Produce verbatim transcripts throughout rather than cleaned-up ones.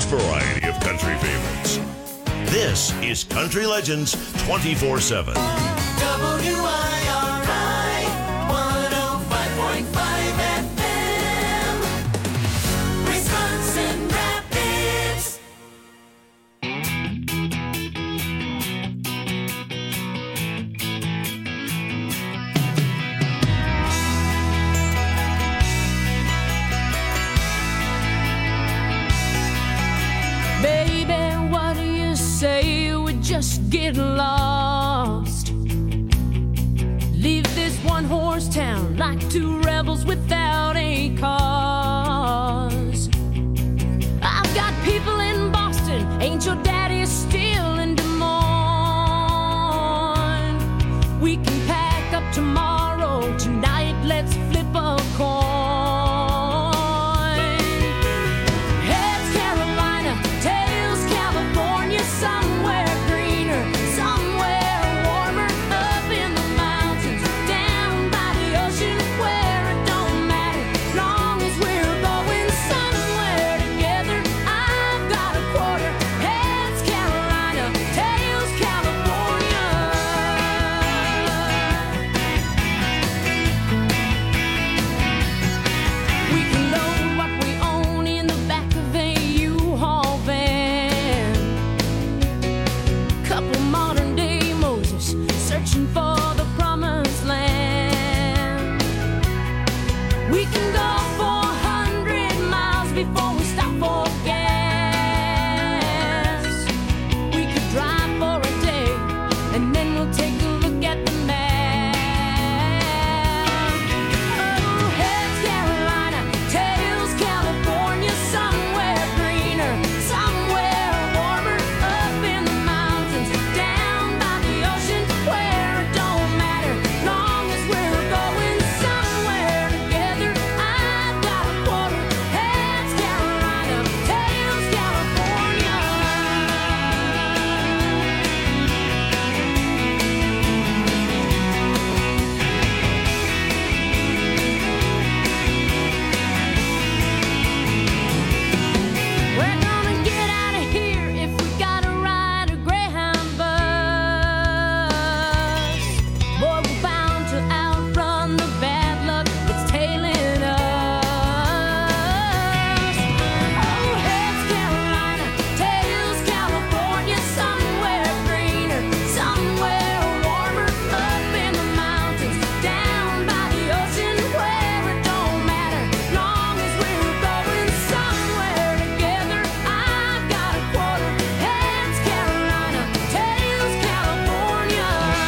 variety of country favorites. This is Country Legends twenty-four seven. W I R I one oh five point five F M, Wisconsin Rapids. Baby, what do you say we just get lost? Leave this one horse town like two rebels without a cause. I've got people in Boston, ain't your daddy still in Des Moines? We can pack up tomorrow, tonight let's flip a coin. Heads Carolina, tails California, somewhere greener, somewhere warmer, up in the mountains, down by the ocean, where it don't matter, long as we're going somewhere together. I've got a quarter. Heads Carolina, tails California. We can load what we own in the back of a U-Haul van. Couple modern day Moses searching for the promised land. We can go four hundred miles before we stop for gas. We could drive for a day and then we'll take a look at the map. Oh, heads Carolina, tails California, somewhere greener, somewhere warmer, up in the mountains, down by the ocean, where it don't matter, long as we're going somewhere together. I've got a quarter. Heads Carolina, tails California. We're gonna get out of here if we gotta ride a Greyhound bus. Boy, we're bound to outrun the bad luck that's tailing us. Oh, heads Carolina, tails California, somewhere greener, somewhere warmer, up in the mountains, down by the ocean, where it don't matter, long as we're going somewhere together. I've got a quarter. Heads Carolina, tails California.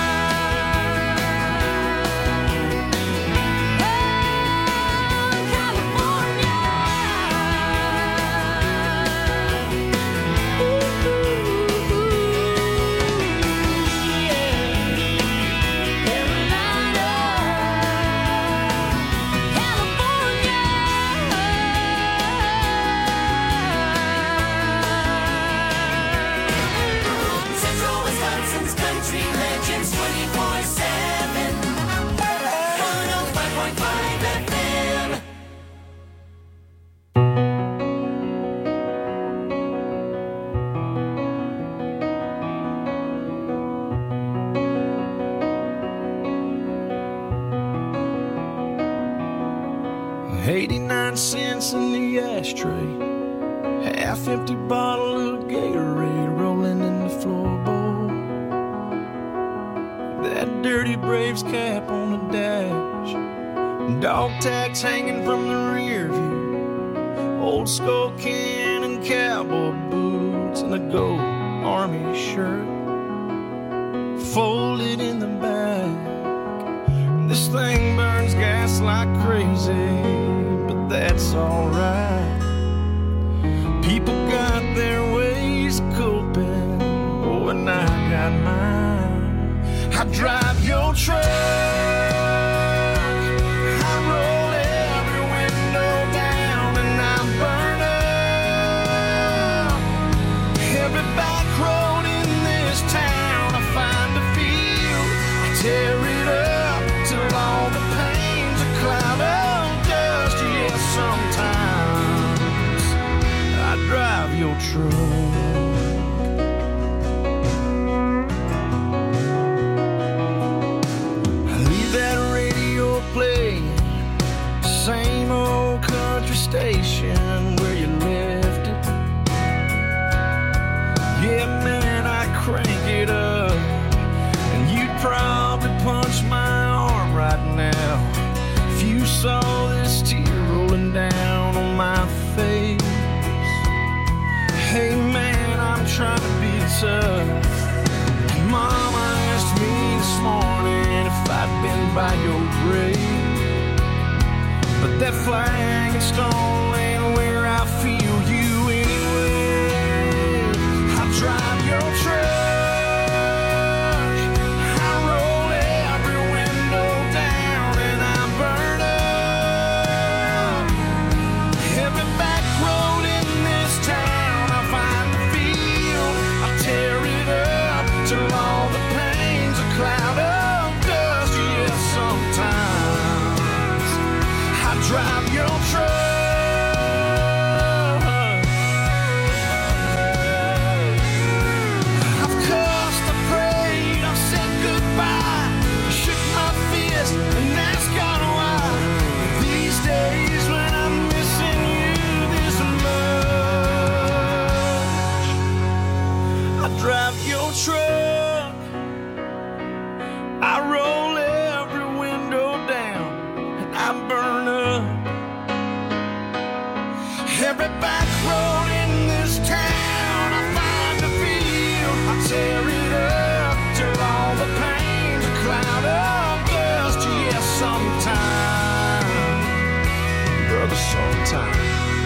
Central Wisconsin's Country Legends twenty-four seven, one oh five point five F M. eighty-nine cents in the ashtray, half empty bottle of Gatorade rolling in the floorboard. That dirty Braves cap on the dash, dog tags hanging from the rear view, old skull can and cowboy boots, and a gold army shirt folded in the back. This thing burns gas like crazy, but that's alright. People got their ways of coping, oh, and I got mine. I drive your truck, I roll every window down, and I burn up every back road in this town. I find a field, I tear it up till all the pain's a cloud of dust. Yes, sometimes I drive your truck. I leave that radio playing, same old country station where you left it. Yeah, man, I crank it up, and you'd probably punch my arm right now if you saw this tear rolling down on my face. Hey man, I'm trying to be tough. Mama asked me this morning if I'd been by your grave, but that flag and stone ain't where I feel you anyway. I drive your truck, I roll every window down, and I burn up every back road in this town. I find the field, I tear it up till all the pain's a cloud of dust. Yeah, sometimes I drive your truck. I've cussed, I prayed, I've said goodbye, shook my fist and asked God why. These days when I'm missing you this much, I drive your truck, I roll every window down, and I burn up every back road in this town. I find the field, I tear it up till all the pain's a cloud of dust. Yeah, sometime, brother, sometime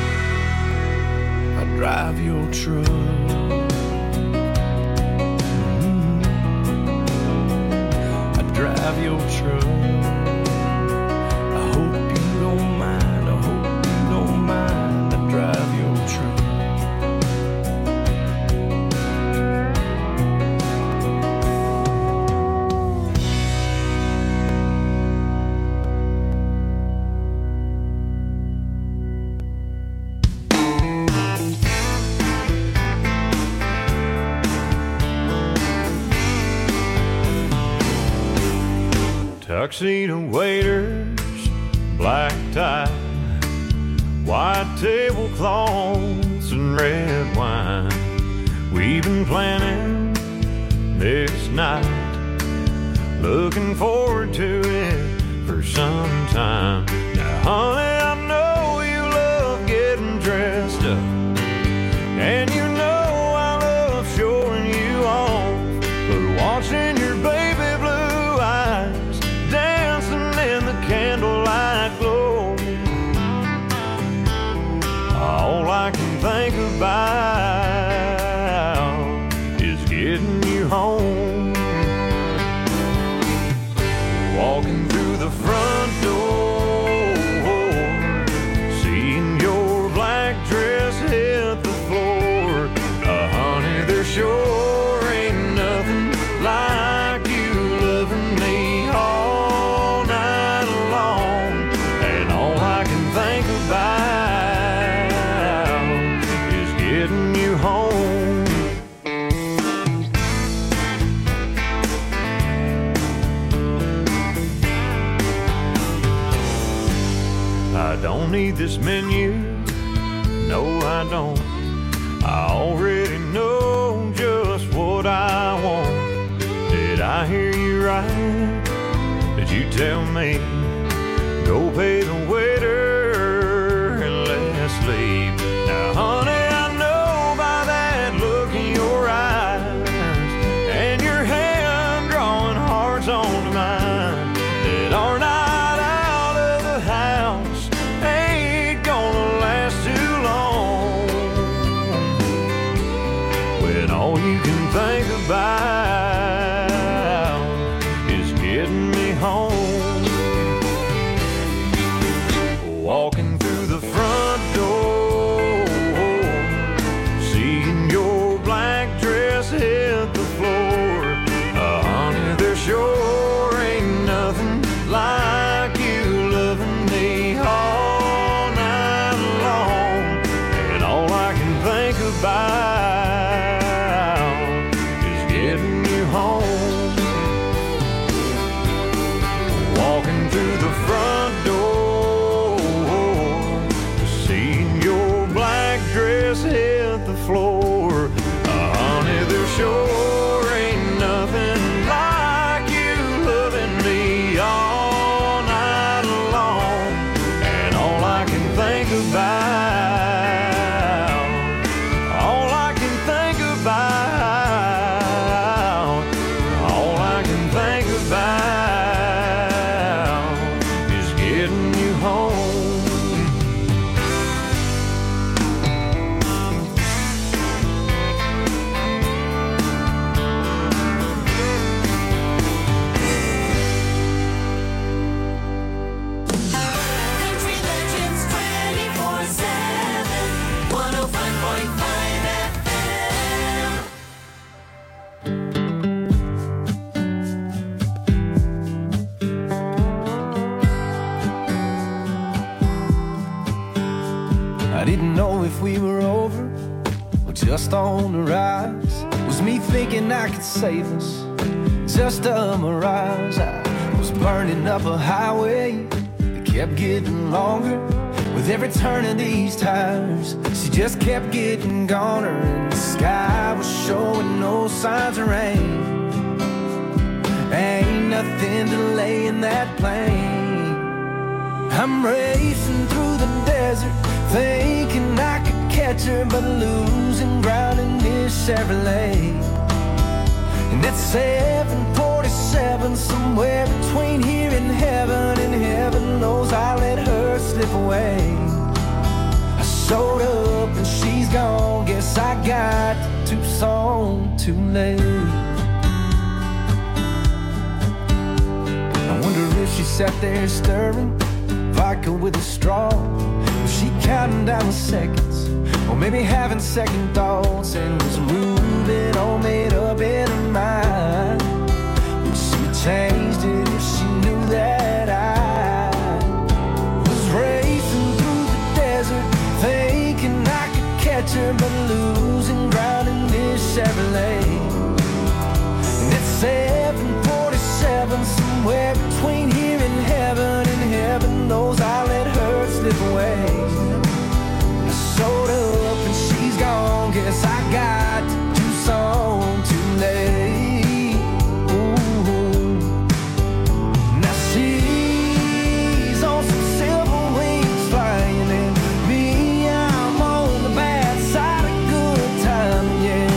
I drive your truck. Mm. I drive your truck. I hope you don't mind, I hope you don't mind. I drive your truck. Tuxedo waiters, black tie, white tablecloths and red wine. We've been planning this night, looking forward to it for some time. Now, honey, I know you love getting dressed up, and you know I love showing you off, but watching your baby blue eyes dancing in the candlelight glow, all I can think about is getting you home. Walking through the front door, seeing your black dress hit the floor. Uh, honey, there sure ain't nothing like you loving me all night long. And all I can think about is getting you home. I don't need this menu, no I don't. I already know just what I want. Did I hear you right? Did you tell me go pay the waiter and let's leave? Now honey, I know by that look in your eyes and your hand drawing hearts onto mine that our night out of the house ain't gonna last too long, when all you can think about is getting me home. Walking through the front door, seeing your black dress hit the floor. Uh, honey, there sure ain't nothing like you loving me all night long. And all I can think about floor. Uh, honey, there sure ain't nothing like you loving me all night long. And all I can think about, all I can think about, all I can think about is getting you home. Country Legends twenty-four seven, one oh five point five F M. I didn't know if we were over or just on the rise. Was me thinking I could save us? Just a mirage. I was burning up a highway that kept getting longer. With every turn of these tires, she just kept getting goner. And the sky was showing no signs of rain. Ain't nothing delaying that plane. I'm racing through the desert, thinking I could catch her, but losing ground in this Chevrolet. And it's seven forty-seven, somewhere between here and heaven, and heaven knows I let her slip away. I showed up and she's gone, guess I got to Tucson too late. I wonder if she sat there stirring vodka with a straw. Was she counting down the seconds, or maybe having second thoughts, and was moving all made up in her mind? Would she have changed it if she knew that I was racing through the desert, thinking I could catch her, but losing ground in this Chevrolet? And it's seven forty-seven, somewhere between here and heaven, and heaven knows I let her slip away. I showed up and she's gone, guess I got to Tucson too late. Ooh. Now she's on some silver wings flying, and me, I'm on the bad side of good time,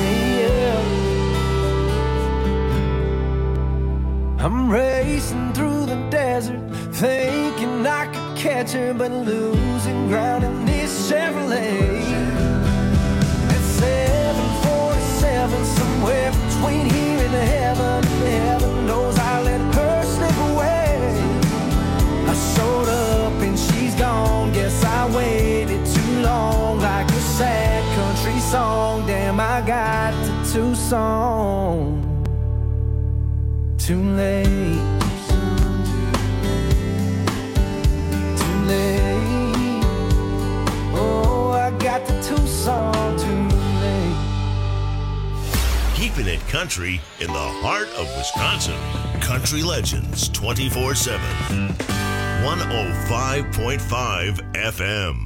yeah, yeah. I'm racing through the desert, thinking I could catch her, but losing ground in this Chevrolet. It's seven forty-seven, somewhere between here and heaven, and heaven knows I let her slip away. I showed up and she's gone, guess I waited too long, like a sad country song. Damn, I got to Tucson too late. Too late. Oh, I got to Tucson too late. Keeping it country in the heart of Wisconsin. Country Legends twenty-four seven. one oh five point five F M.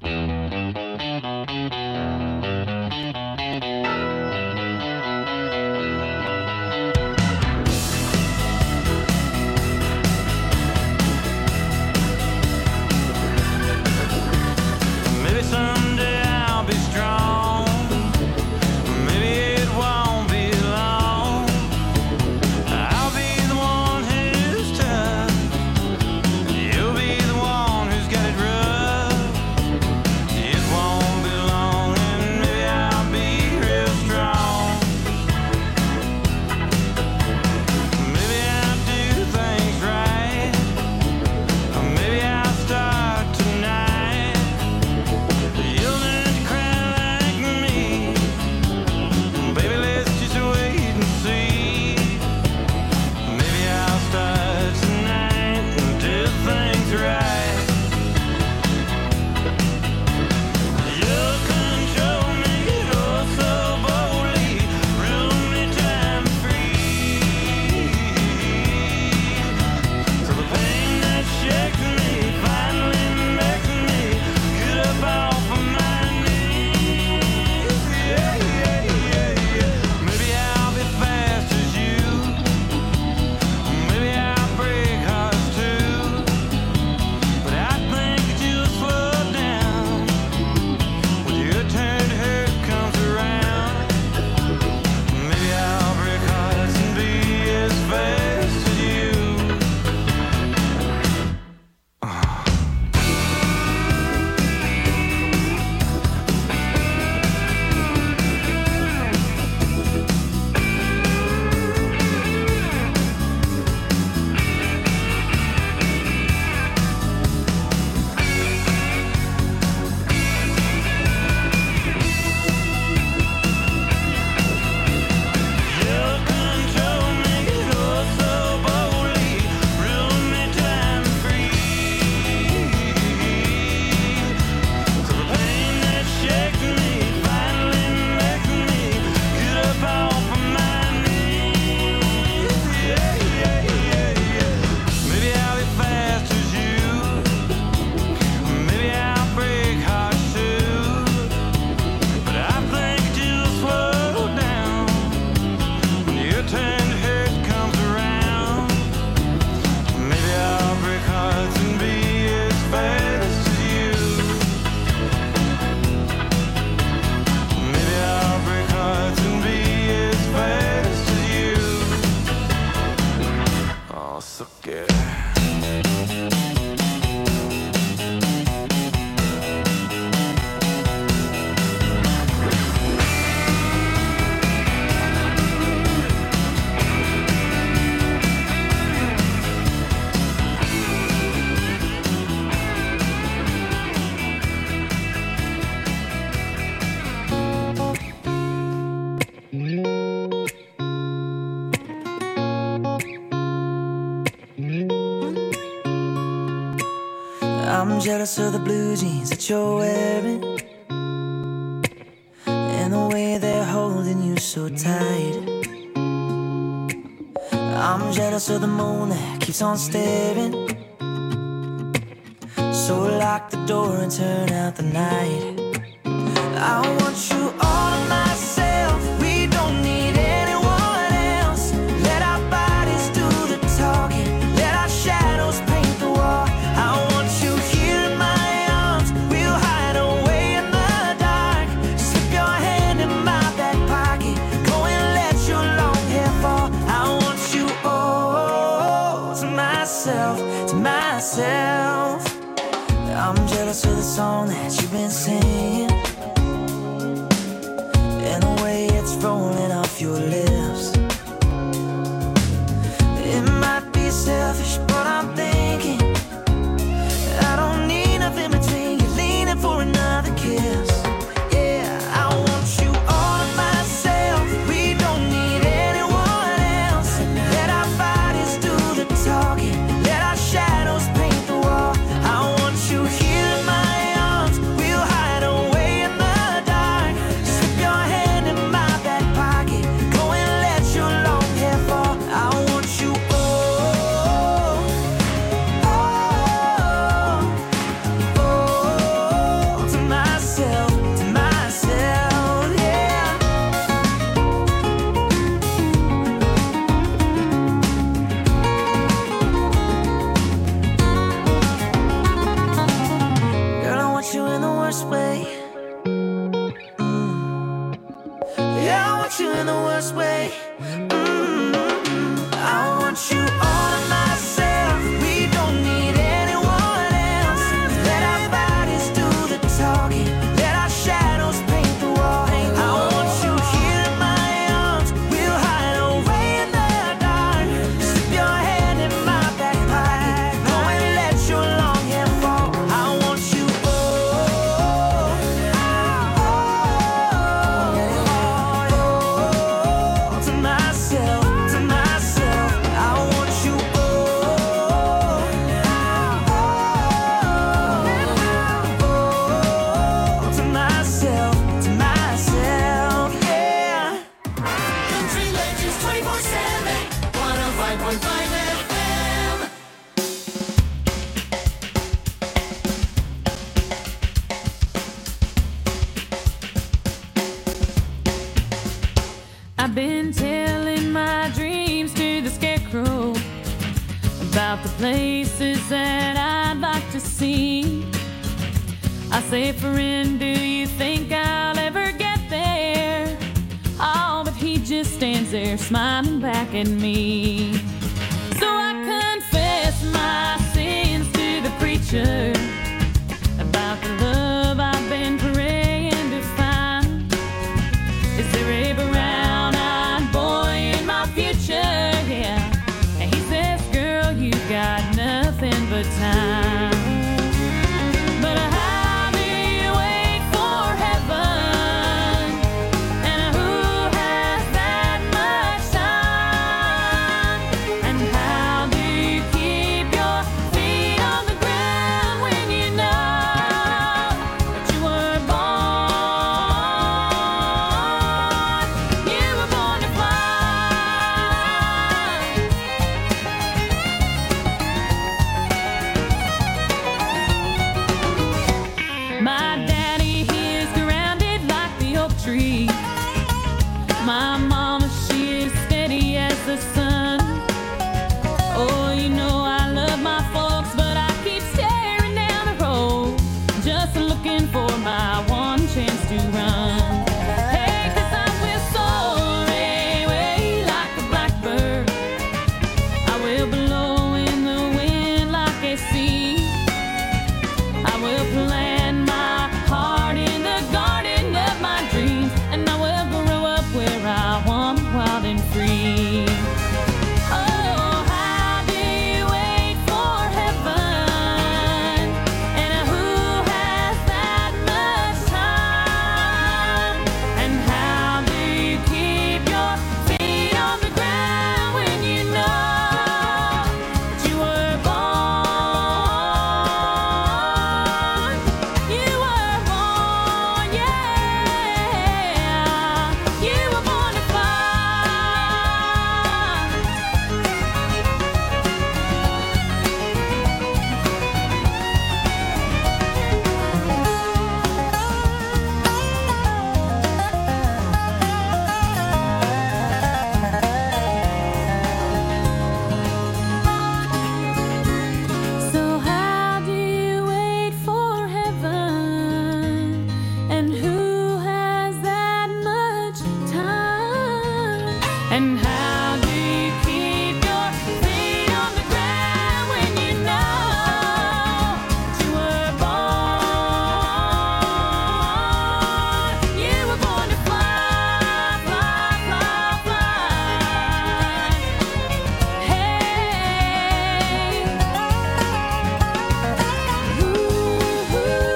Maybe someday I'll be strong. Maybe it won't be long. I'll be the one who's tough. You'll be the one who's got it rough. I'm jealous of the blue jeans that you're wearing and the way they're holding you so tight. I'm jealous of the moon that keeps on staring. So lock the door and turn out the night. I want you all to myself. We don't need anyone else. Let our bodies do the talking. Let our shadows paint the wall. I want you here in my arms. We'll hide away in the dark. Slip your hand in my back pocket. Go and let your long hair fall. I want you all to myself, to myself. I'm jealous of the song that you've been singing and the way it's rolling off your lips. It might be selfish, but I'm thinking I don't need nothing between you, leaning for another kiss. Yeah, I want you all to myself. We don't need anyone else. Let our bodies do the talking. Let our shadows paint the wall. I want you here in my arms. We'll hide away in the dark. Slip your hand in my back pocket. Go and let your long hair fall. I want you all, all, all to myself, to myself, yeah. Girl, I want you in the worst way. Mm. Yeah, I want you in the worst way. Mm. I want you all to myself. We don't need anyone else. Let our bodies do the talking. Let our shadows paint the wall. I want you here in my arms. We'll hide away in the dark. Slip your hand in my back pocket. Go and let your long hair fall. I want you all, all to myself, to myself. I want you all, all to myself, to myself, yeah. Country Legends twenty-four seven, one oh five point five F M. I've been telling my dreams to the scarecrow about the places that I'd like to see. I say, friend, do you think I'll ever get there? Oh, but he just stands there smiling back at me. So I confess my sins to the preacher about the love I've been praying to find. Is there a brown-eyed boy in my future? Yeah. And he says, girl, you got nothing but time. But how do you wait for heaven? And who has that much time? And how do you keep your feet on the ground when you know that you were born And how do you keep your feet on the ground when you know that you were born? You were born to fly, fly, fly, fly. Hey, ooh,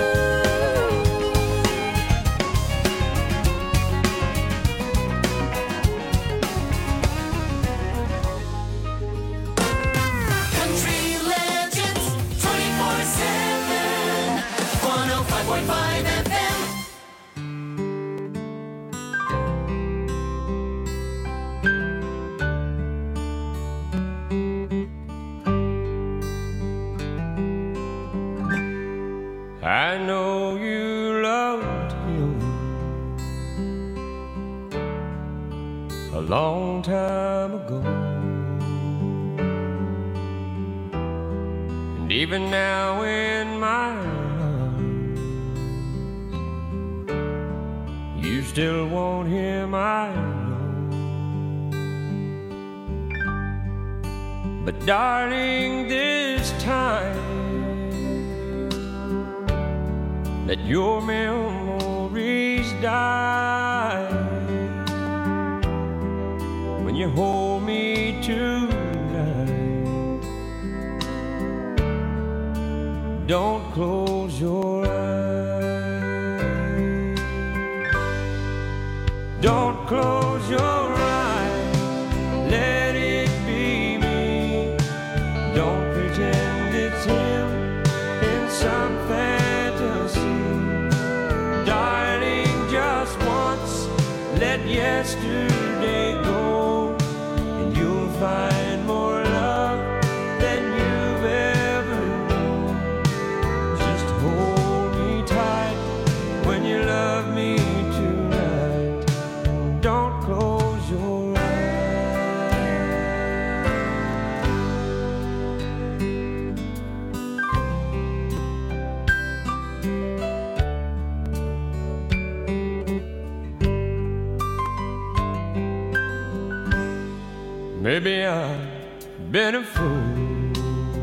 Country Legends twenty-four seven, one oh five point five F M. I know you loved him a long time ago, and even now in my arms, you still want him, I know. But darling, this time let your memories die when you hold me tonight. Don't close your eyes. Don't close your eyes. Let it be me. Don't pretend it's him in some fantasy. Darling, just once, let yesterday go, and you'll find more love than you've ever known. Just hold me tight when you love me tonight. Don't close your eyes. Maybe I've been a fool,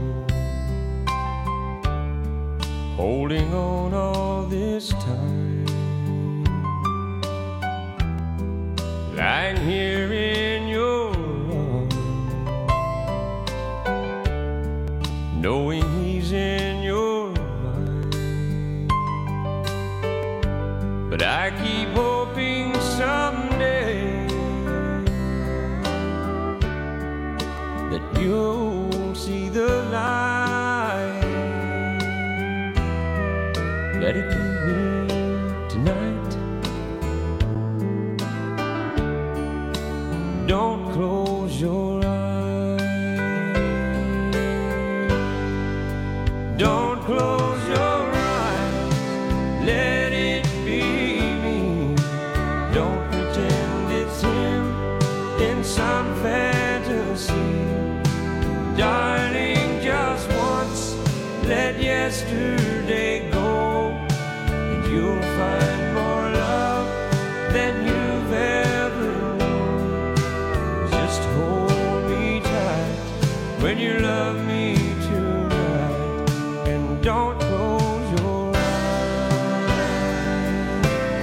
holding on all this time, lying here in your arms, knowing he's in your mind. But I keep hoping someday that you'll see the light. Let it be me tonight. Don't close your eyes. Don't close your eyes. Let it be me. Don't pretend it's him in some fantasy. Darling, just once, let yesterday go, and you'll find more love than you've ever known. Just hold me tight when you love me tonight, and don't close your eyes.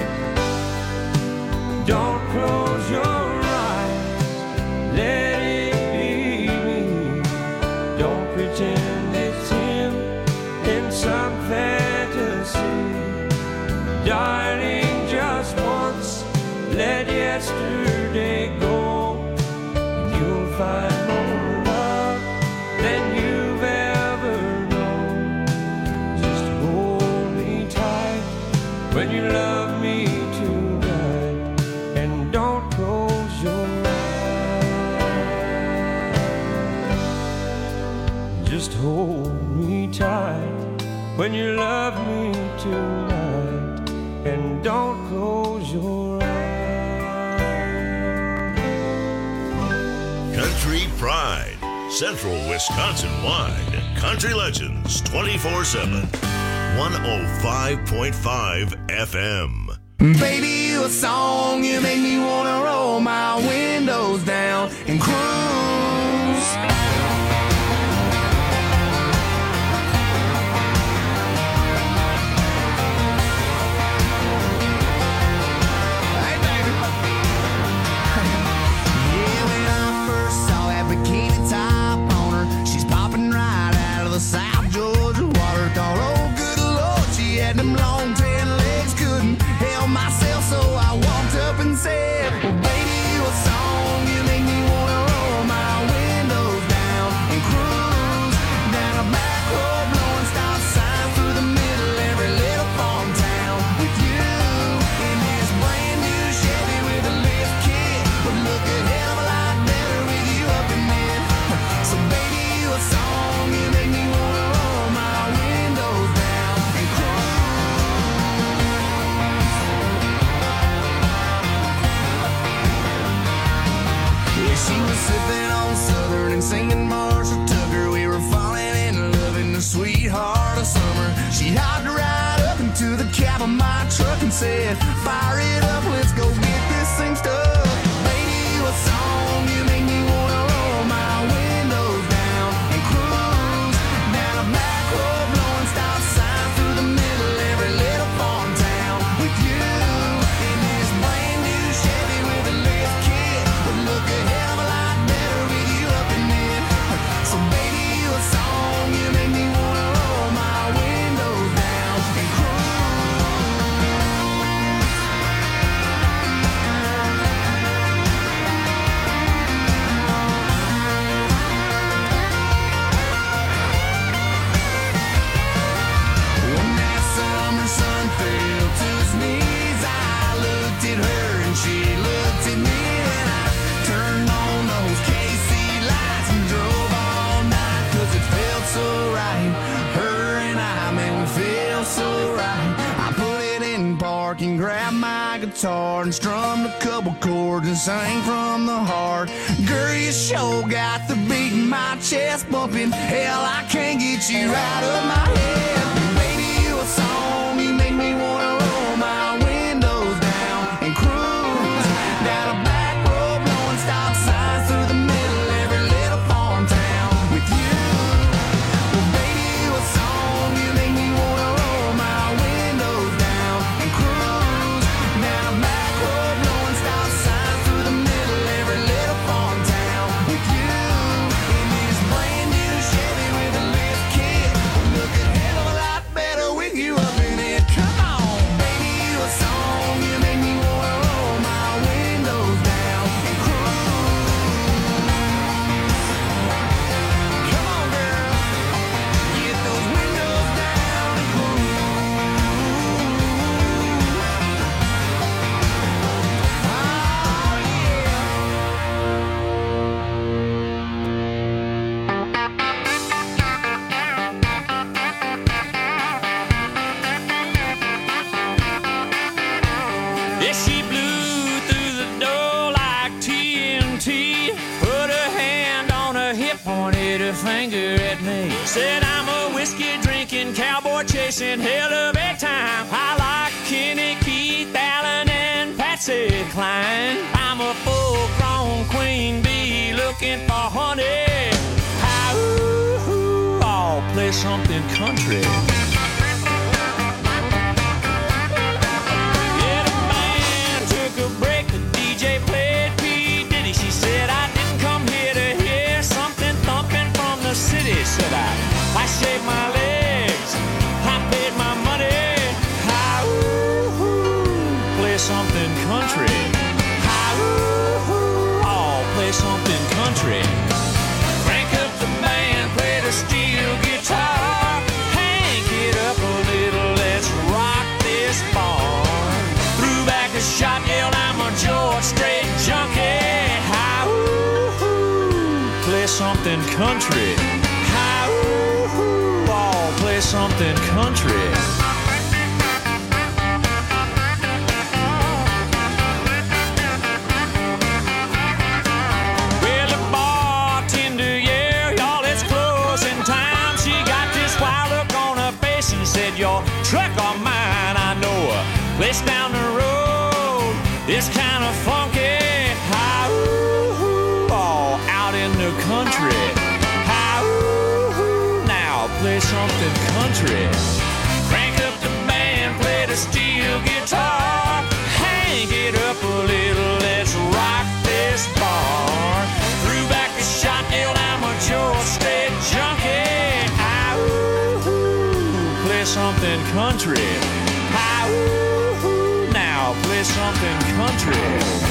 Don't close your eyes. Let it be me. Don't pretend it's him in some fantasy. Darling, just once, let yesterday go, and you'll find more love than you've ever known. Just hold me tight when you love me tonight, and don't close your eyes. Just hold me tight when you love me tonight, and don't close your eyes. Country Pride, Central Wisconsin wide. Country Legends twenty-four seven. one oh five point five F M. Baby, you a song, you make me wanna roll my windows down. cruise. Hey, baby. Yeah, when I first saw that bikini top on her, she's popping right out of the South Georgia water. Thought, oh, good Lord, she had them long tan legs, couldn't help myself, so I walked up and said, well, baby, what song you make me wanna roll my windows down and cruise down a back road, blowing stop signs through the middle of every little farm town with you in this brand new Chevy with a lift kit. Would look a hell of a lot better with you up in it. So baby, what song you make me wanna roll my windows down and yeah, she was sipping on Southern and singing Marshall Tucker. We were falling in love in the sweetheart of summer. She hopped right up into the cab of my truck and said, fire it up, let's go get this thing stuck. Baby, what song you make me wanna roll my windows down and cruise down a back road, blowing stop signs through the middle of every little farm town with you in this brand new Chevy with a lift kit. Would look a hell of a lot better with you up in it. So baby, what song you make me wanna roll my windows down and when that summer sun fell to his knees, I looked at her and she looked at me, and I turned on those K C lights and drove all night, cause it felt so right. Her and I, man, we feel so right. I put it in park and grabbed my guitar and strummed a couple chords and sang from the heart. Girl, you sure got the beat in my chest bumping. Hell, I can't get you out of my head. Baby, what song you make me wanna roll my windows down and cruise down a back road, blowing stop signs through the middle of every little farm town with you. Well, baby, what song you make me wanna roll my windows down and cruise down a back road, blowing stop signs through the middle of every little farm town with you in this brand new Chevy with a lift kit. Look a hell of a lot better with you up in it. Come on, baby, what song you make me wanna roll my windows down and cruise. Come on, girl, get those windows down and cruise. Oh, yeah. Yeah, she blew through the door like T N T. Put her hand on her hip, pointed her finger at me. Said I'm a whiskey drinking, cowboy chasing, hell of a time. I like Kenny, Keith, Allen, and Patsy Cline. I'm a full-grown queen bee looking for honey. How, ooh, ooh, I'll play something country. Yeah, the band took a break, the D J played P. Diddy. She said, I didn't come here to hear something thumping from the city. Said I, I shaved my legs, I paid my money. How, ooh, ooh, play something country. How, ooh, ooh, I'll play something country. Crank up the band, play the steel guitar. Hank it up a little, let's rock this barn. Threw back a shot, yelled, I'm a George Strait junkie. How, ooh, ooh, play something country. How, ooh, ooh, I'll play something country. Well, the bartender, yeah, y'all, it's closing time. She got this wild look on her face and said, your truck or mine, I know a place down the road. It's kind of funky. How, ooh, ooh, I'll play something country. Crank up the band, play the steel guitar. Hang it up a little, let's rock this bar. Threw back a shot, nailed I'm a George Strait junkie. Ah, ooh, play something country. Ah, ooh, now play something country.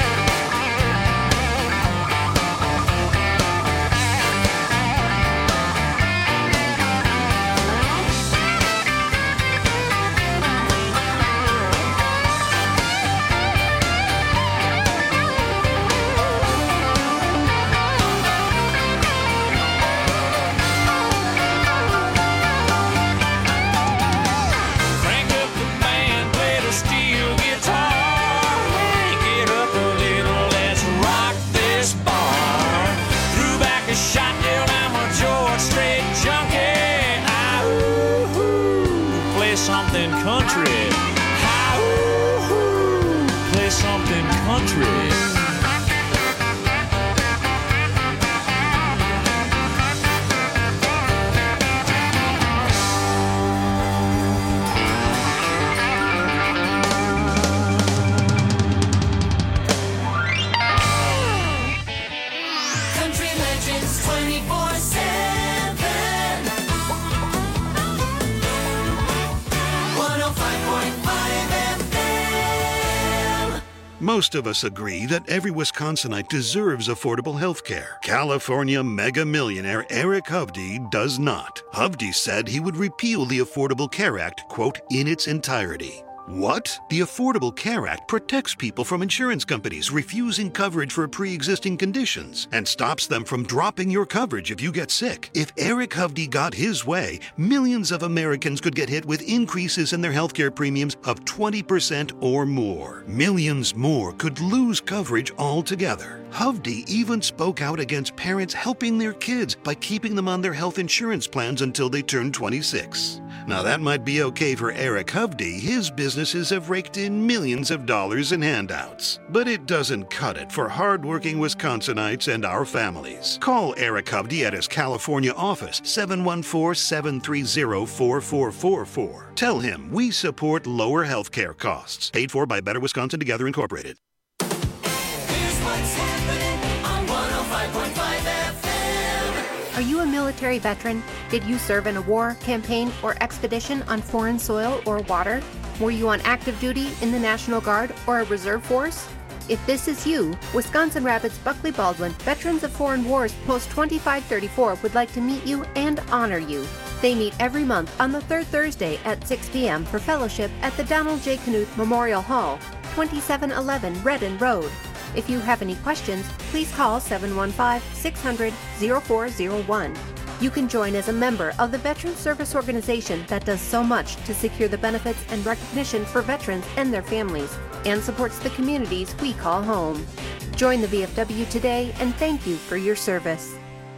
Something country. How play something country. Country Legends twenty-four seven. one oh five point five F M. Most of us agree that every Wisconsinite deserves affordable health care. California mega millionaire Eric Hovde does not. Hovde said he would repeal the Affordable Care Act, quote, in its entirety. What? The Affordable Care Act protects people from insurance companies refusing coverage for pre-existing conditions and stops them from dropping your coverage if you get sick. If Eric Hovde got his way, millions of Americans could get hit with increases in their healthcare premiums of twenty percent or more. Millions more could lose coverage altogether. Hovde even spoke out against parents helping their kids by keeping them on their health insurance plans until they turn twenty-six. Now that might be okay for Eric Hovde. His businesses have raked in millions of dollars in handouts. But it doesn't cut it for hardworking Wisconsinites and our families. Call Eric Hovde at his California office, seven one four, seven three zero, four four four four. Tell him we support lower health care costs. Paid for by Better Wisconsin Together Incorporated. Here's what's happening on one oh five point five F M. Are you a military veteran? Did you serve in a war, campaign, or expedition on foreign soil or water? Were you on active duty in the National Guard or a reserve force? If this is you, Wisconsin Rapids Buckley Baldwin Veterans of Foreign Wars Post twenty-five thirty-four would like to meet you and honor you. They meet every month on the third Thursday at six p.m. for fellowship at the Donald J. Knuth Memorial Hall, twenty-seven eleven Redden Road. If you have any questions, please call seven one five, six hundred, oh four oh one. You can join as a member of the Veteran Service Organization that does so much to secure the benefits and recognition for veterans and their families, and supports the communities we call home. Join the V F W today, and thank you for your service.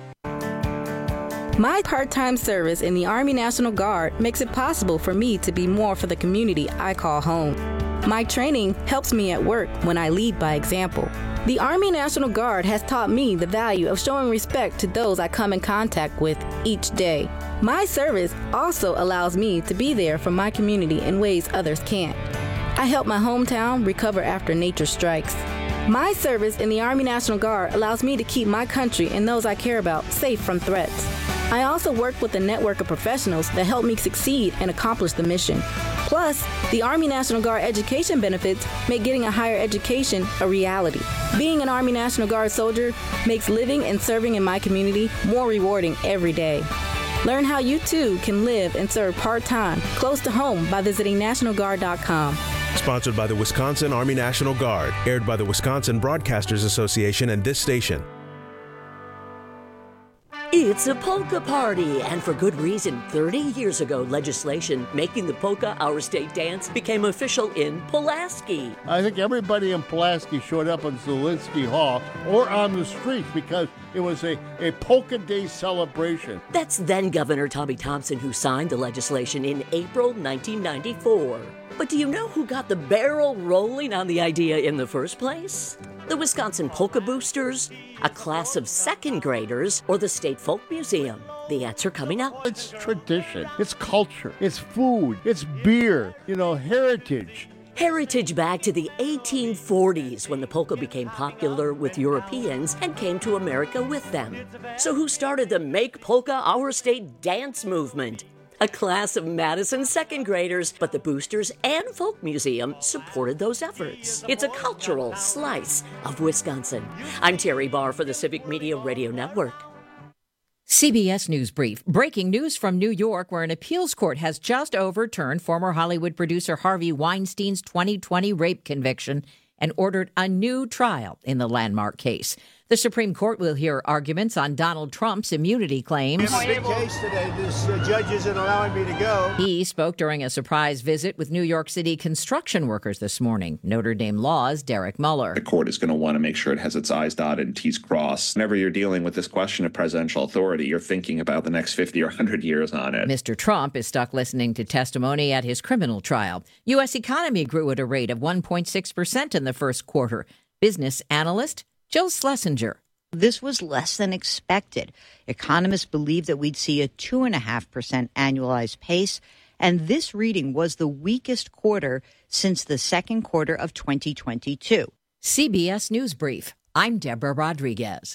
My part-time service in the Army National Guard makes it possible for me to be more for the community I call home. My training helps me at work when I lead by example. The Army National Guard has taught me the value of showing respect to those I come in contact with each day. My service also allows me to be there for my community in ways others can't. I help my hometown recover after nature strikes. My service in the Army National Guard allows me to keep my country and those I care about safe from threats. I also work with a network of professionals that help me succeed and accomplish the mission. Plus, the Army National Guard education benefits make getting a higher education a reality. Being an Army National Guard soldier makes living and serving in my community more rewarding every day. Learn how you too can live and serve part-time, close to home by visiting national guard dot com. Sponsored by the Wisconsin Army National Guard. Aired by the Wisconsin Broadcasters Association and this station. It's a polka party, and for good reason. thirty years ago, legislation making the polka our state dance became official in Pulaski. I think everybody in Pulaski showed up in Zielinski Hall or on the streets because it was a, a polka day celebration. That's then Governor Tommy Thompson who signed the legislation in April nineteen ninety-four. But do you know who got the barrel rolling on the idea in the first place? The Wisconsin Polka Boosters, a class of second graders, or the State Folk Museum. The answer coming up. It's tradition. It's culture. It's food. It's beer. You know, heritage. Heritage back to the eighteen forties when the polka became popular with Europeans and came to America with them. So who started the Make Polka Our State dance movement? A class of Madison second graders, but the Boosters and Folk Museum supported those efforts. It's a cultural slice of Wisconsin. I'm Terry Barr for the Civic Media Radio Network. C B S News Brief. Breaking news from New York, where an appeals court has just overturned former Hollywood producer Harvey Weinstein's twenty twenty rape conviction and ordered a new trial in the landmark case. The Supreme Court will hear arguments on Donald Trump's immunity claims. It's a big case today. This uh, judge isn't allowing me to go. He spoke during a surprise visit with New York City construction workers this morning. Notre Dame Law's Derek Muller. The court is going to want to make sure it has its I's dotted and T's crossed. Whenever you're dealing with this question of presidential authority, you're thinking about the next fifty or one hundred years on it. Mister Trump is stuck listening to testimony at his criminal trial. U S economy grew at a rate of one point six percent in the first quarter. Business analyst Jill Schlesinger. This was less than expected. Economists believed that we'd see a two point five percent annualized pace, and this reading was the weakest quarter since the second quarter of twenty twenty-two. C B S News Brief. I'm Deborah Rodriguez.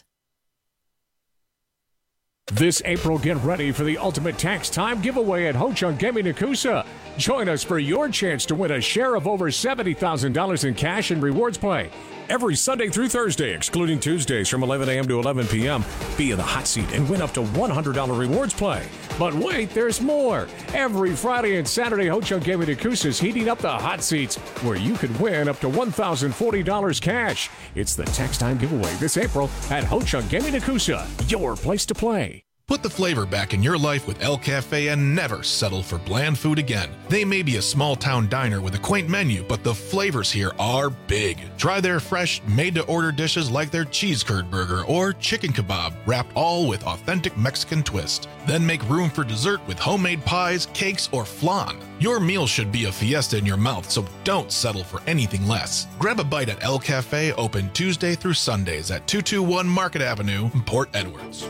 This April, get ready for the Ultimate Tax Time giveaway at Ho-Chunk Gaming Nakusa. Join us for your chance to win a share of over seventy thousand dollars in cash and rewards play. Every Sunday through Thursday, excluding Tuesdays from eleven a.m. to eleven p.m. Be in the hot seat and win up to one hundred dollars rewards play. But wait, there's more. Every Friday and Saturday, Ho-Chunk Gaming Nakusa is heating up the hot seats where you could win up to one thousand forty dollars cash. It's the Tax Time giveaway this April at Ho-Chunk Gaming Nakusa, your place to play. Put the flavor back in your life with El Cafe and never settle for bland food again. They may be a small-town diner with a quaint menu, but the flavors here are big. Try their fresh, made-to-order dishes like their cheese curd burger or chicken kebab, wrapped all with authentic Mexican twist. Then make room for dessert with homemade pies, cakes, or flan. Your meal should be a fiesta in your mouth, so don't settle for anything less. Grab a bite at El Cafe, open Tuesday through Sundays at two twenty-one Market Avenue, Port Edwards.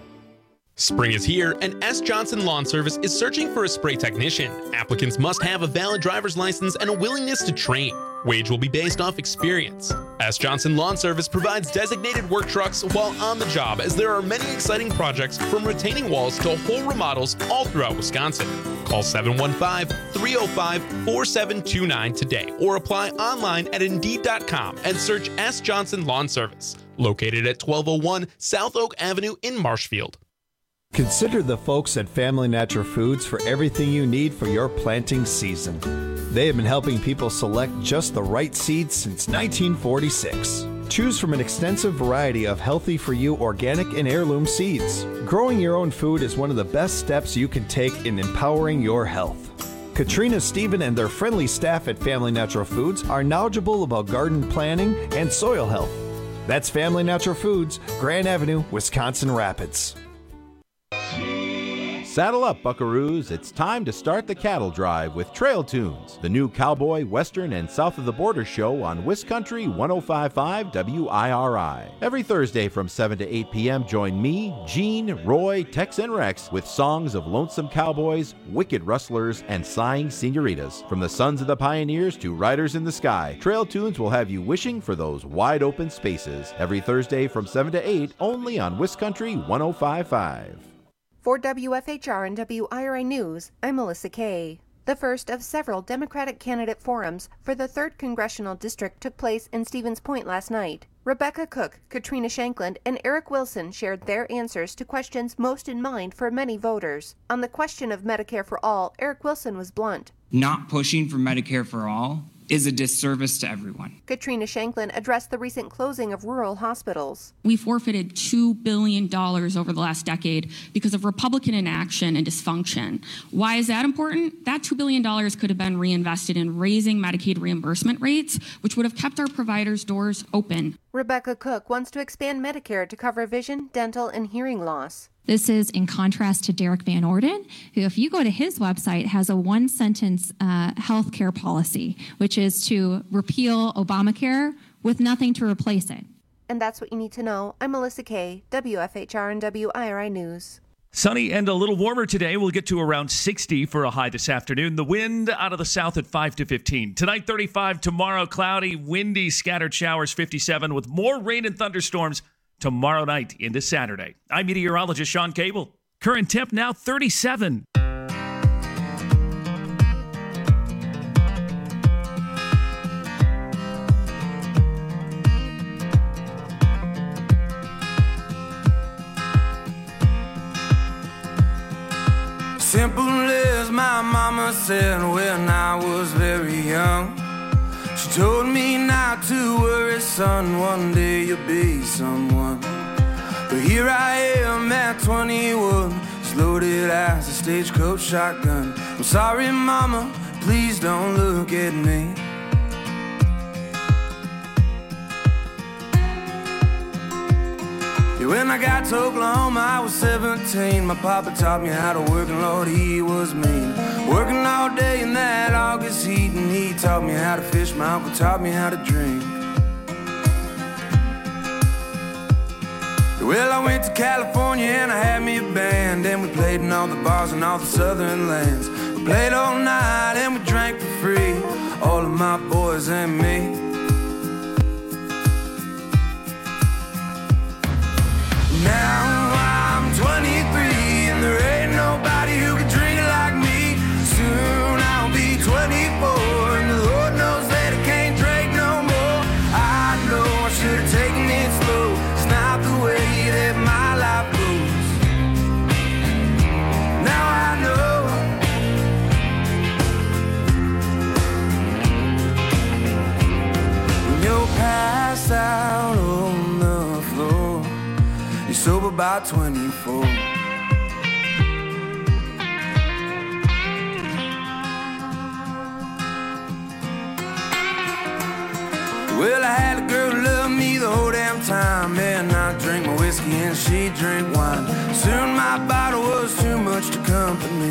Spring is here, and S. Johnson Lawn Service is searching for a spray technician. Applicants must have a valid driver's license and a willingness to train. Wage will be based off experience. S. Johnson Lawn Service provides designated work trucks while on the job, as there are many exciting projects from retaining walls to whole remodels all throughout Wisconsin. Call seven one five, three oh five, four seven two nine today or apply online at Indeed dot com and search S. Johnson Lawn Service, located at twelve oh one South Oak Avenue in Marshfield. Consider the folks at Family Natural Foods for everything you need for your planting season. They have been helping people select just the right seeds since nineteen forty-six. Choose from an extensive variety of healthy-for-you organic and heirloom seeds. Growing your own food is one of the best steps you can take in empowering your health. Katrina, Stephen, and their friendly staff at Family Natural Foods are knowledgeable about garden planning and soil health. That's Family Natural Foods, Grand Avenue, Wisconsin Rapids. Saddle up, buckaroos. It's time to start the cattle drive with Trail Tunes, the new cowboy, western, and south of the border show on Wiscountry one oh five point five W I R I. Every Thursday from seven to eight p.m., join me, Gene, Roy, Tex, and Rex with songs of lonesome cowboys, wicked rustlers, and sighing senoritas. From the sons of the pioneers to riders in the sky, Trail Tunes will have you wishing for those wide open spaces. Every Thursday from seven to eight, only on Wiscountry one oh five point five. For W F H R and W I R I News, I'm Melissa Kay. The first of several Democratic candidate forums for the third Congressional District took place in Stevens Point last night. Rebecca Cook, Katrina Shankland, and Eric Wilson shared their answers to questions most in mind for many voters. On the question of Medicare for All, Eric Wilson was blunt. Not pushing for Medicare for All is a disservice to everyone. Katrina Shankland addressed the recent closing of rural hospitals. We forfeited two billion dollars over the last decade because of Republican inaction and dysfunction. Why is that important? That two billion dollars could have been reinvested in raising Medicaid reimbursement rates, which would have kept our providers' doors open. Rebecca Cook wants to expand Medicare to cover vision, dental, and hearing loss. This is in contrast to Derek Van Orden, who, if you go to his website, has a one-sentence uh, health care policy, which is to repeal Obamacare with nothing to replace it. And that's what you need to know. I'm Melissa Kay, W F H R and W I R I News. Sunny and a little warmer today. We'll get to around sixty for a high this afternoon. The wind out of the south at five to fifteen. Tonight, thirty-five. Tomorrow, cloudy, windy, scattered showers, fifty-seven, with more rain and thunderstorms tomorrow night into Saturday. I'm meteorologist Sean Cable. Current temp now thirty-seven. Simple as my mama said when I was very young. She told me not to worry, son, one day you'll be someone. But here I am at twenty-one, as loaded as a stagecoach shotgun. I'm sorry, mama, please don't look at me. When I got to Oklahoma, I was seventeen. My papa taught me how to work, and Lord, he was mean. Working all day in that August heat, and he taught me how to fish. My uncle taught me how to drink. Well, I went to California and I had me a band, and we played in all the bars in all the southern lands. We played all night and we drank for free, all of my boys and me. Now I'm twenty-three and there ain't nobody who can drink it like me. Soon I'll be twenty-four and the Lord knows that I can't drink no more. I know I should have taken it slow. It's not the way that my life goes. Now I know when you're passed out on the floor, sober by twenty-four. Well, I had a girl who loved me the whole damn time, and I drank my whiskey and she drank wine. Soon my bottle was too much to comfort me.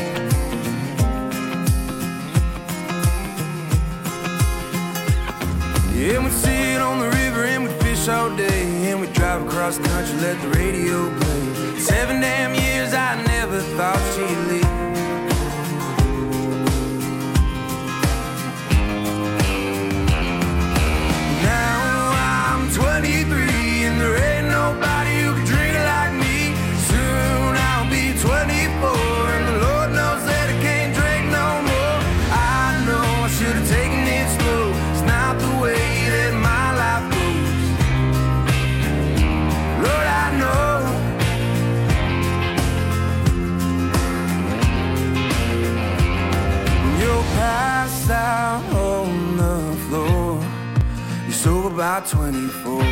Yeah, we'd sit on the river and we'd fish all day, and we'd drive across the country, let the radio play. Seven damn years I never thought she'd leave. Now I'm twenty-three and there ain't nobody who can drink it like me. Soon I'll be twenty-four and the Lord knows that I can't drink no more. I know I should have taken it slow. It's not the way that my life goes. Lord, I know. When you're passed out on the floor, you're sober by twenty-four.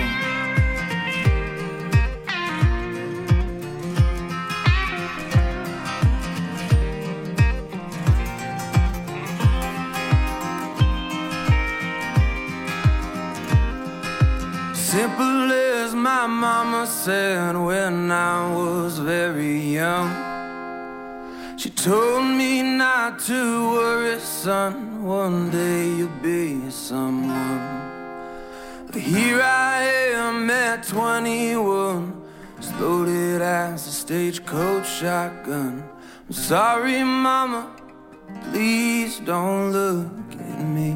Simple as my mama said when I was very young. She told me not to worry, son, one day you'll be someone. But here I am at twenty-one, as loaded as a stagecoach shotgun. I'm sorry, mama, please don't look at me.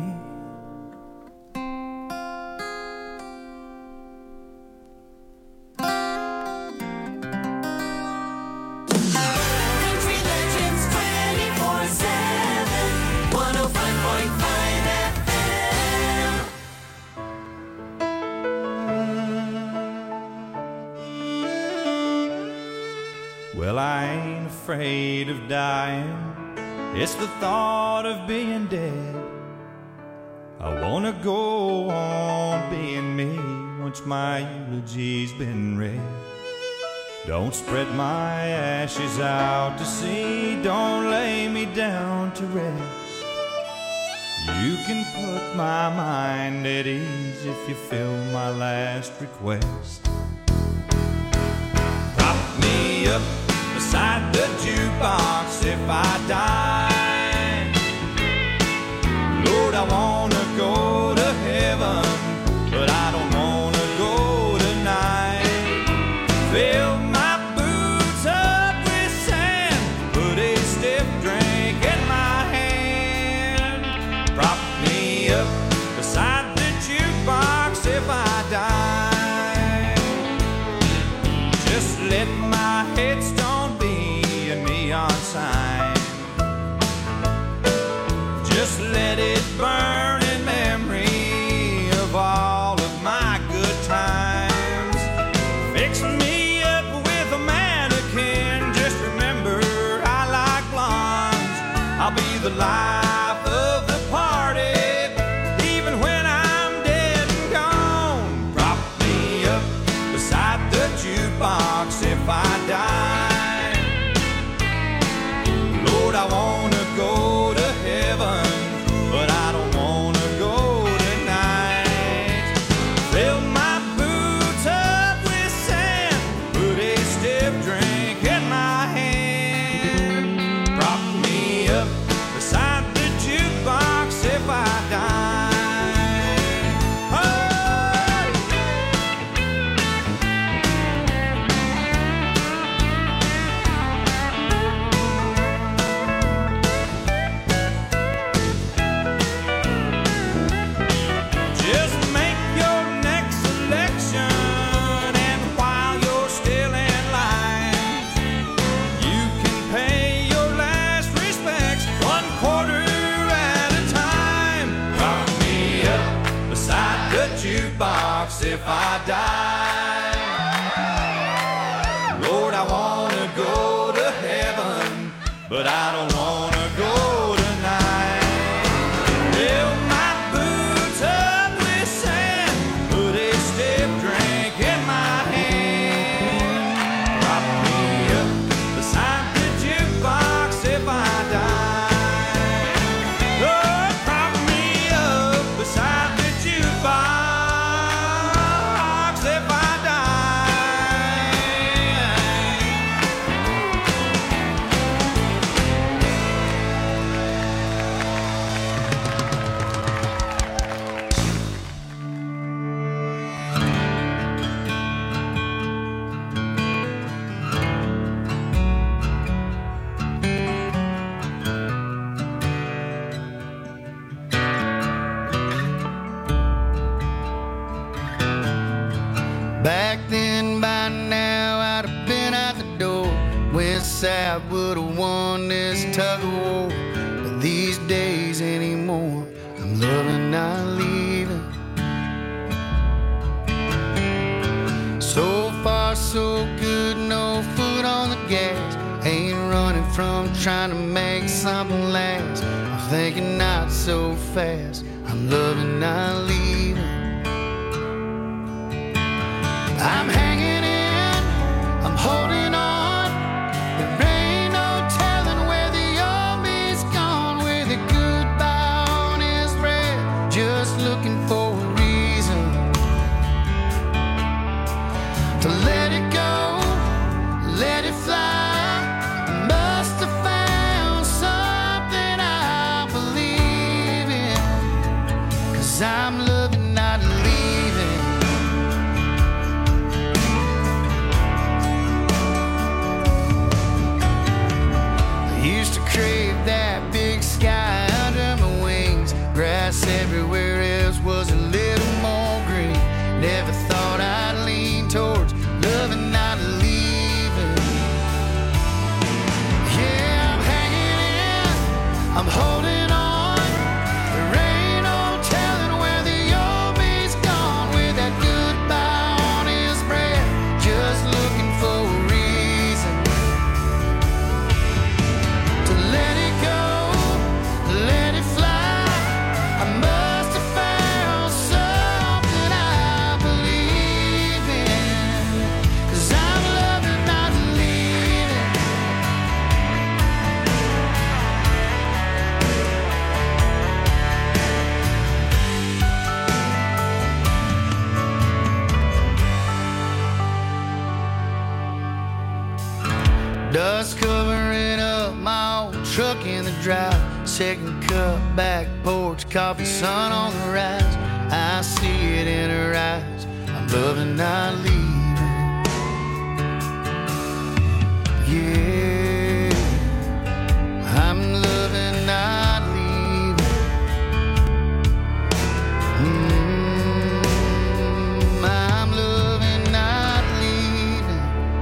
Well, I ain't afraid of dying. It's the thought of being dead. I wanna go on being me once my eulogy's been read. Don't spread my ashes out to sea. Don't lay me down to rest. You can put my mind at ease if you fill my last request. Prop me up beside the jukebox if I die. Lord, I wanna go to heaven, but I don't wanna go tonight. Fill my boots up with the life of the party. Even when I'm dead and gone, prop me up beside the jukebox if I die. Lord, I wanna go to heaven, but I don't wanna go tonight. Fill my boots up with sand, put a stiff drink in my hand. Prop me up beside the jukebox if I die. Just make your next selection, and while you're still in line, you can pay your last respects one quarter at a time. Prop me up beside the jukebox if I die. Lord, I wanna go to heaven, but I don't wanna go tonight. Fill my boots up with sand, put a stiff drink in my hand. Prop me up beside the jukebox if I die. Lord, prop me up beside the jukebox if I die. Back then, by now, I'd have been out the door. West Side would have won this tug of war. But these days anymore, I'm loving not leaving. So far, so good, no foot on the gas. Ain't running from trying to make something last. I'm thinking not so fast, I'm loving not leaving. I'm hanging in, I'm holding on. There ain't no telling where the old me's gone, where the goodbye on his breath, just looking for a reason to let it go, let it fly. Must have found something I believe in, 'cause I'm loving not leaving. Used to crave that big sky under my wings. Grass everywhere else was a little more green. Never thought I'd lean towards loving not leaving. Yeah, I'm hanging in, I'm holding on. There ain't no telling where the old me's gone, with that goodbye on his breath, just looking for a reason to let it go, let it fly. I must have found something I believe in, 'cause I'm loving not leaving. Dust covering up my old truck in the drive. Second cup, back porch, coffee, sun on the rise. I see it in her eyes, I'm loving not leaving. Yeah, I'm loving not leaving. Mm, I'm loving not leaving.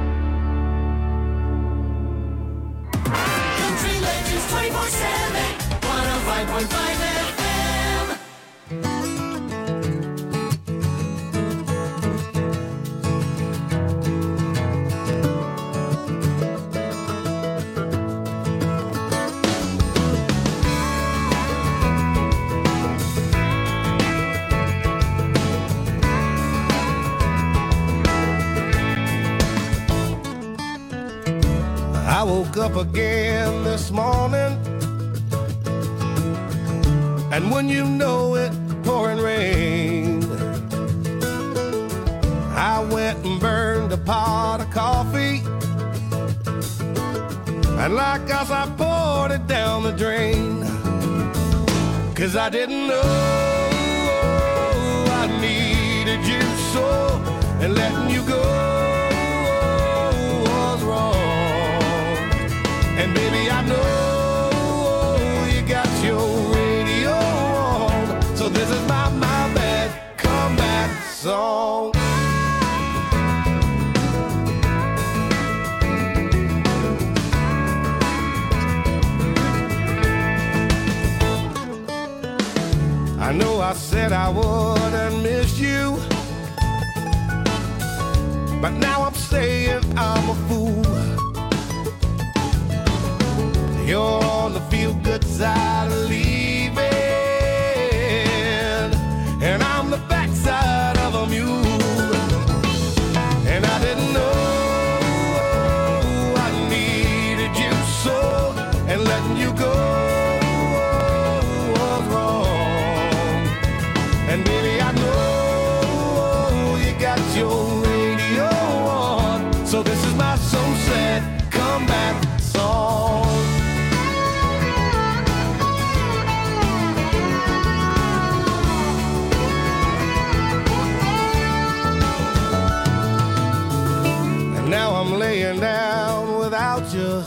Country Legends twenty-four seven, one oh five point five F M. I woke up again this morning, and when you know it, pouring rain. I went and burned a pot of coffee, and like us I poured it down the drain. Cause I didn't know I needed you so, and letting you go was wrong. And baby, I know you got your radio on, so this is my, my bad comeback song. I know I said I wouldn't miss you, but now I'm saying I'm a fool. You're on the feel-good side of leaving, and I'm the backside of a mule. And I didn't know I needed you so, and letting you go was wrong. And baby, I know you got your radio on, so this is my so sad comeback song. And now I'm laying down without you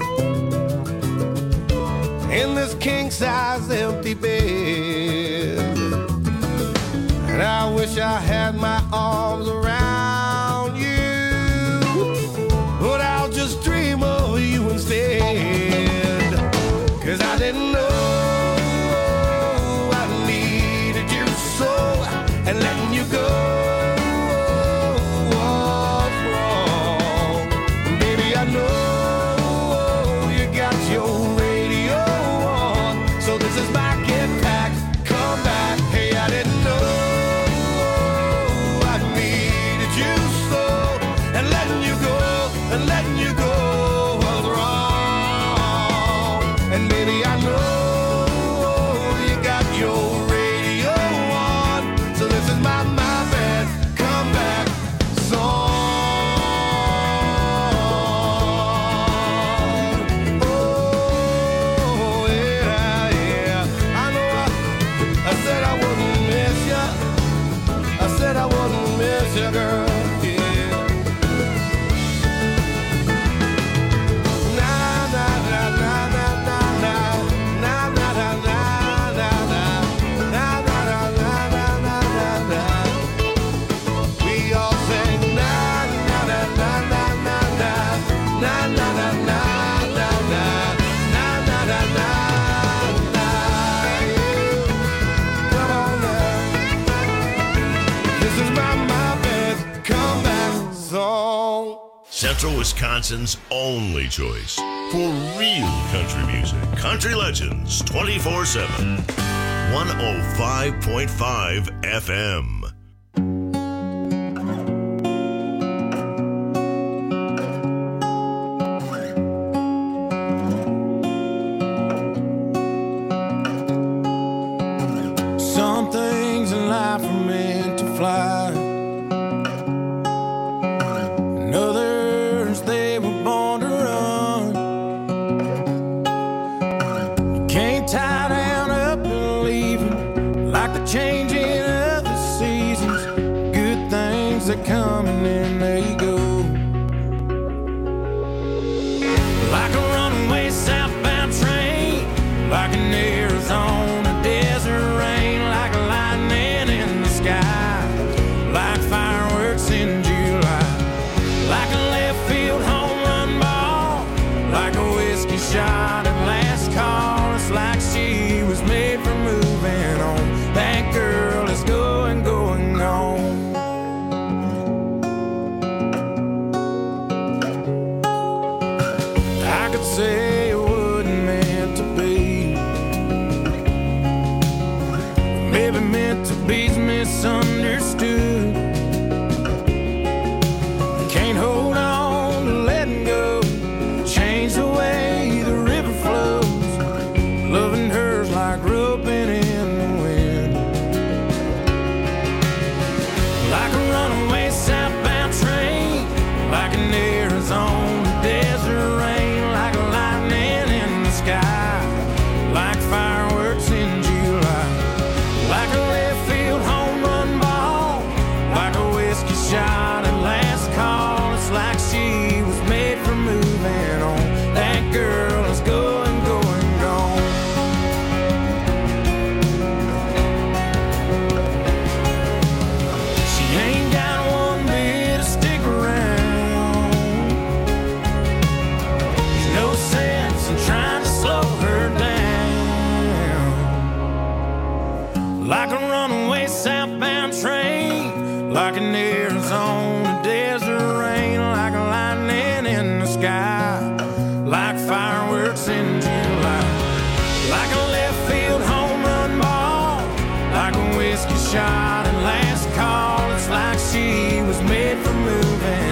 in this king-size empty bed. And I wish I had my arms around you, but I'll just dream of you instead. Cause I didn't know I needed you so, and letting you go was wrong. Baby, I know you got your radio on, so this is my get back, come back. Hey, I didn't know and letting you go was wrong. And baby, I know you got your radio on, so this is my, my bad comeback song. Oh, yeah, yeah. I know I, I said I wouldn't miss you. I said I wouldn't miss you, girl. Central Wisconsin's only choice for real country music. Country Legends twenty-four seven. one oh five point five F M. Some things in life are meant to fly, and others they were born to run. You can't tie down up and leave them, like the changing of the seasons. Good things that come and then they go, like a runaway southbound train, like an Arizona desert rain, like a lightning in the sky, like fireworks in July, like a left field home run ball, like a whiskey shot at last call. It's like she was made for moving on. That girl is going, going on. whiskey shot and last call. It's like she was made for moving on. That girl is going, going, gone. She ain't got one bit to stick around. There's no sense in trying to slow her down. Like a runaway southbound train, like an Arizona desert rain, like a lightning in the sky, like fireworks in July, like a left field home run ball, like a whiskey shot and last call. It's like she was made for moving